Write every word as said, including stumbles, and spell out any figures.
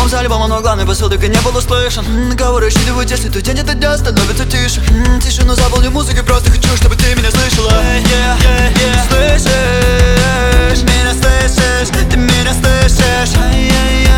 Альбом за альбомом, но главный посыл так и не был услышан. Кого рассчитывают, если твой день этот день становится тише. Тишину заполню музыкой, просто хочу, чтобы ты меня слышала. Yeah, yeah, yeah. Слышишь, меня слышишь, ты меня слышишь.